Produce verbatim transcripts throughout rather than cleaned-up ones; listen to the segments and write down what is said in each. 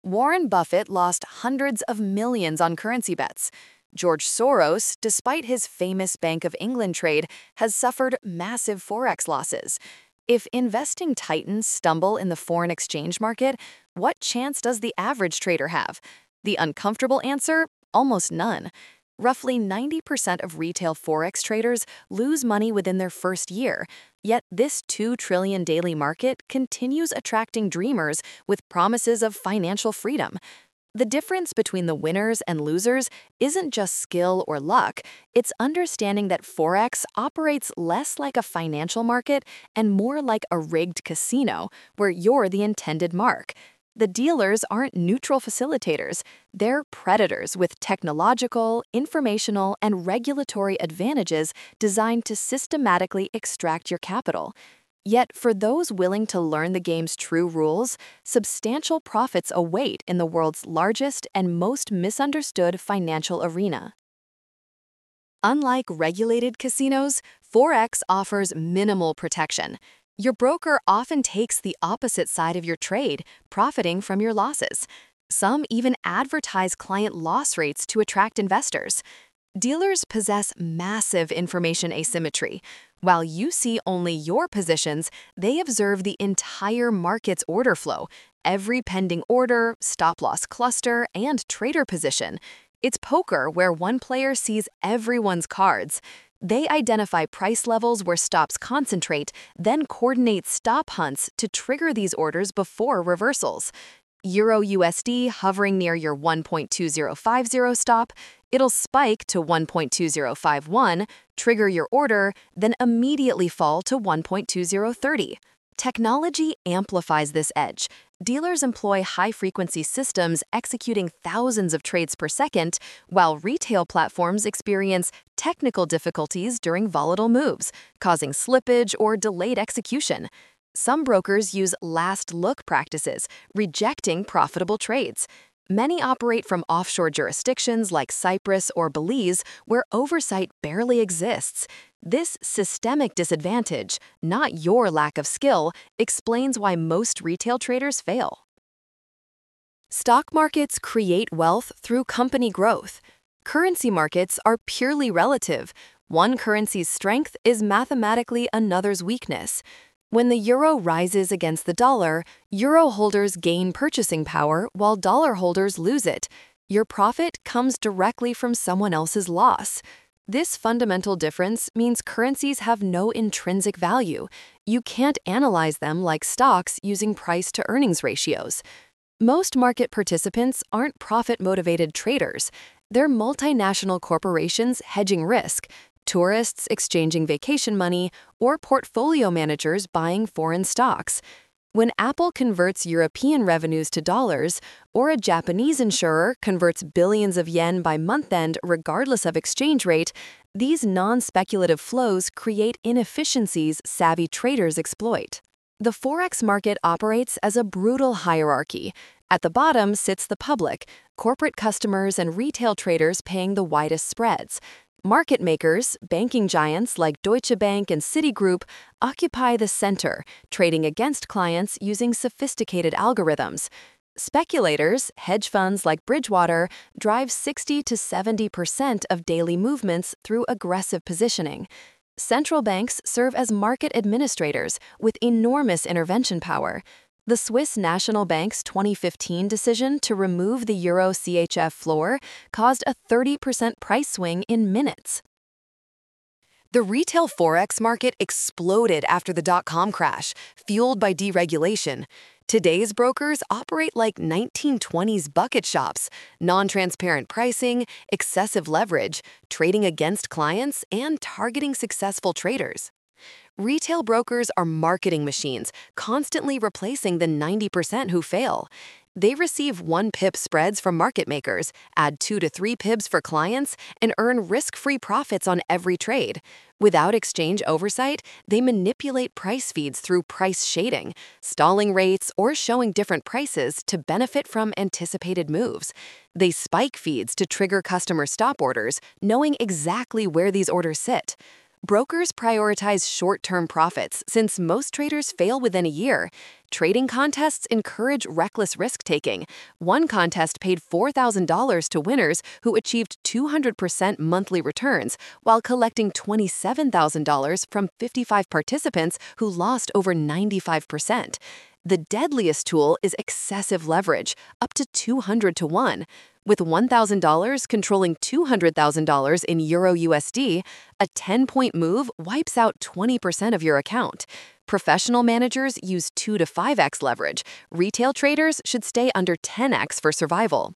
Warren Buffett lost hundreds of millions on currency bets. George Soros, despite his famous Bank of England trade, has suffered massive forex losses. If investing titans stumble in the foreign exchange market, what chance does the average trader have? The uncomfortable answer? Almost none. Roughly ninety percent of retail forex traders lose money within their first year, yet this two trillion dollars daily market continues attracting dreamers with promises of financial freedom. The difference between the winners and losers isn't just skill or luck, it's understanding that Forex operates less like a financial market and more like a rigged casino, where you're the intended mark. The dealers aren't neutral facilitators, they're predators with technological, informational, and regulatory advantages designed to systematically extract your capital. Yet, for those willing to learn the game's true rules, substantial profits await in the world's largest and most misunderstood financial arena. Unlike regulated casinos, Forex offers minimal protection. Your broker often takes the opposite side of your trade, profiting from your losses. Some even advertise client loss rates to attract investors. Dealers possess massive information asymmetry. While you see only your positions, they observe the entire market's order flow, every pending order, stop-loss cluster, and trader position. It's poker where one player sees everyone's cards. They identify price levels where stops concentrate, then coordinate stop hunts to trigger these orders before reversals. Euro U S D hovering near your one point two zero five zero stop, it'll spike to one point two zero five one, trigger your order, then immediately fall to one point two zero three zero. Technology amplifies this edge. Dealers employ high-frequency systems executing thousands of trades per second, while retail platforms experience technical difficulties during volatile moves, causing slippage or delayed execution. Some brokers use last-look practices, rejecting profitable trades. Many operate from offshore jurisdictions like Cyprus or Belize, where oversight barely exists. This systemic disadvantage, not your lack of skill, explains why most retail traders fail. Stock markets create wealth through company growth. Currency markets are purely relative. One currency's strength is mathematically another's weakness. When the euro rises against the dollar, euro holders gain purchasing power while dollar holders lose it. Your profit comes directly from someone else's loss. This fundamental difference means currencies have no intrinsic value. You can't analyze them like stocks using price-to-earnings ratios. Most market participants aren't profit-motivated traders. They're multinational corporations hedging risk, tourists exchanging vacation money, or portfolio managers buying foreign stocks. When Apple converts European revenues to dollars, or a Japanese insurer converts billions of yen by month-end regardless of exchange rate, these non-speculative flows create inefficiencies savvy traders exploit. The Forex market operates as a brutal hierarchy. At the bottom sits the public, corporate customers and retail traders paying the widest spreads. Market makers, banking giants like Deutsche Bank and Citigroup, occupy the center, trading against clients using sophisticated algorithms. Speculators, hedge funds like Bridgewater, drive sixty to seventy percent of daily movements through aggressive positioning. Central banks serve as market administrators with enormous intervention power. The Swiss National Bank's twenty fifteen decision to remove the Euro C H F floor caused a thirty percent price swing in minutes. The retail Forex market exploded after the dot-com crash, fueled by deregulation. Today's brokers operate like nineteen twenties bucket shops, non-transparent pricing, excessive leverage, trading against clients, and targeting successful traders. Retail brokers are marketing machines, constantly replacing the ninety percent who fail. They receive one pip spreads from market makers, add two to three pips for clients, and earn risk-free profits on every trade. Without exchange oversight, they manipulate price feeds through price shading, stalling rates, or showing different prices to benefit from anticipated moves. They spike feeds to trigger customer stop orders, knowing exactly where these orders sit. Brokers prioritize short-term profits since most traders fail within a year. Trading contests encourage reckless risk-taking. One contest paid four thousand dollars to winners who achieved two hundred percent monthly returns, while collecting twenty-seven thousand dollars from fifty-five participants who lost over ninety-five percent. The deadliest tool is excessive leverage, up to two hundred to one. With one thousand dollars controlling two hundred thousand dollars in Euro U S D, a ten-point move wipes out twenty percent of your account. Professional managers use two to five x leverage. Retail traders should stay under ten x for survival.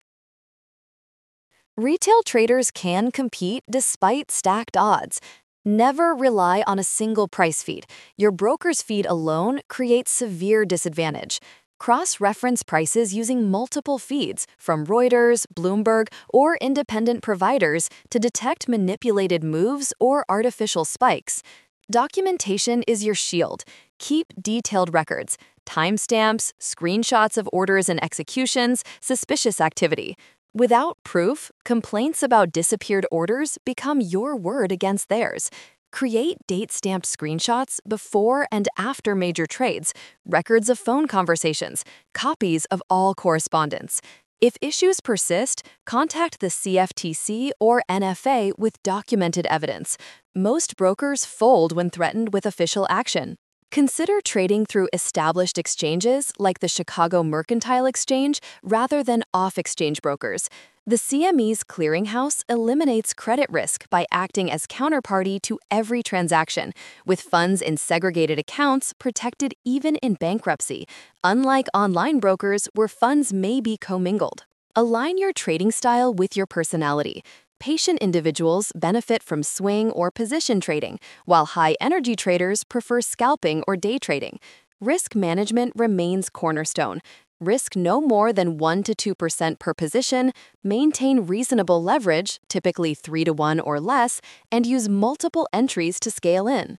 Retail traders can compete despite stacked odds. Never rely on a single price feed. Your broker's feed alone creates severe disadvantage. Cross-reference prices using multiple feeds from Reuters, Bloomberg, or independent providers to detect manipulated moves or artificial spikes. Documentation is your shield. Keep detailed records, timestamps, screenshots of orders and executions, suspicious activity. Without proof, complaints about disappeared orders become your word against theirs. Create date-stamped screenshots before and after major trades, records of phone conversations, copies of all correspondence. If issues persist, contact the C F T C or N F A with documented evidence. Most brokers fold when threatened with official action. Consider trading through established exchanges like the Chicago Mercantile Exchange rather than off-exchange brokers. The C M E's clearinghouse eliminates credit risk by acting as counterparty to every transaction, with funds in segregated accounts protected even in bankruptcy, unlike online brokers where funds may be commingled. Align your trading style with your personality. Patient individuals benefit from swing or position trading, while high-energy traders prefer scalping or day trading. Risk management remains cornerstone. Risk no more than one to two percent per position, maintain reasonable leverage, typically three to one or less, and use multiple entries to scale in.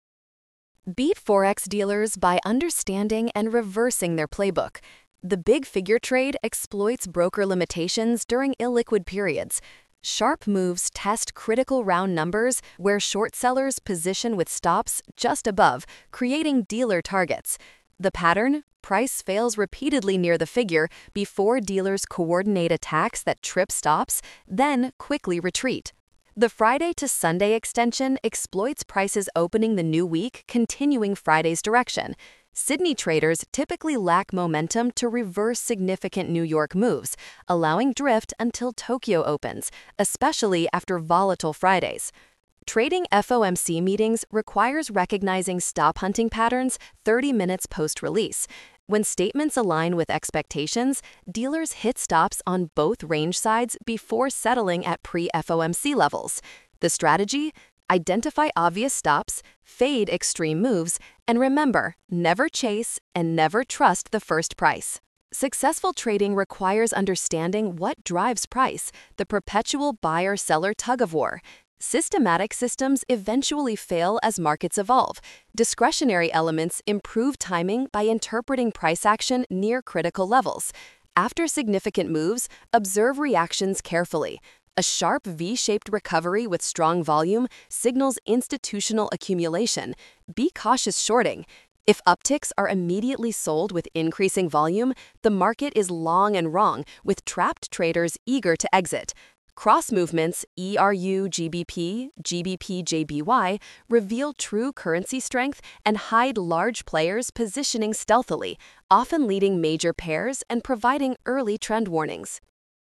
Beat Forex dealers by understanding and reversing their playbook. The big figure trade exploits broker limitations during illiquid periods. Sharp moves test critical round numbers where short sellers position with stops just above, creating dealer targets. The pattern? Price fails repeatedly near the figure before dealers coordinate attacks that trip stops, then quickly retreat. The Friday to Sunday extension exploits prices opening the new week, continuing Friday's direction. Sydney traders typically lack momentum to reverse significant New York moves, allowing drift until Tokyo opens, especially after volatile Fridays. Trading F O M C meetings requires recognizing stop hunting patterns thirty minutes post-release. When statements align with expectations, dealers hit stops on both range sides before settling at pre-F O M C levels. The strategy? Identify obvious stops, fade extreme moves, and remember, never chase and never trust the first price. Successful trading requires understanding what drives price, the perpetual buyer-seller tug-of-war. Systematic systems eventually fail as markets evolve. Discretionary elements improve timing by interpreting price action near critical levels. After significant moves, observe reactions carefully. A sharp V-shaped recovery with strong volume signals institutional accumulation. Be cautious shorting. If upticks are immediately sold with increasing volume, the market is long and wrong, with trapped traders eager to exit. Cross movements E R U G B P, G B P J B Y reveal true currency strength and hide large players positioning stealthily, often leading major pairs and providing early trend warnings.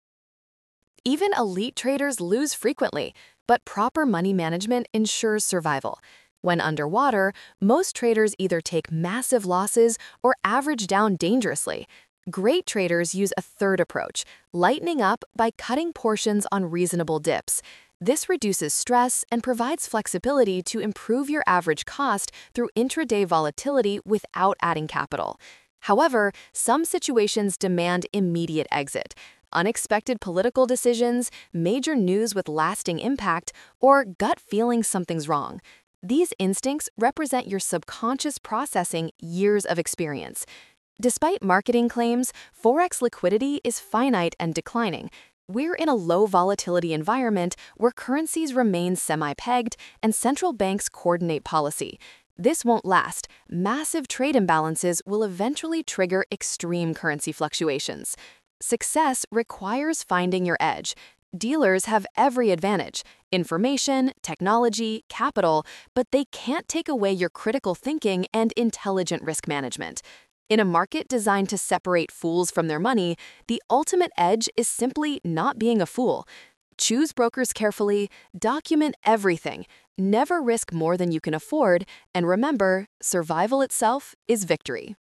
Even elite traders lose frequently, but proper money management ensures survival. When underwater, most traders either take massive losses or average down dangerously. Great traders use a third approach, lightening up by cutting portions on reasonable dips. This reduces stress and provides flexibility to improve your average cost through intraday volatility without adding capital. However, some situations demand immediate exit. Unexpected political decisions, major news with lasting impact, or gut feeling something's wrong. These instincts represent your subconscious processing years of experience. Despite marketing claims, Forex liquidity is finite and declining. We're in a low volatility environment where currencies remain semi-pegged and central banks coordinate policy. This won't last. Massive trade imbalances will eventually trigger extreme currency fluctuations. Success requires finding your edge. Dealers have every advantage: information, technology, capital, but they can't take away your critical thinking and intelligent risk management. In a market designed to separate fools from their money, the ultimate edge is simply not being a fool. Choose brokers carefully, document everything, never risk more than you can afford, and remember, survival itself is victory.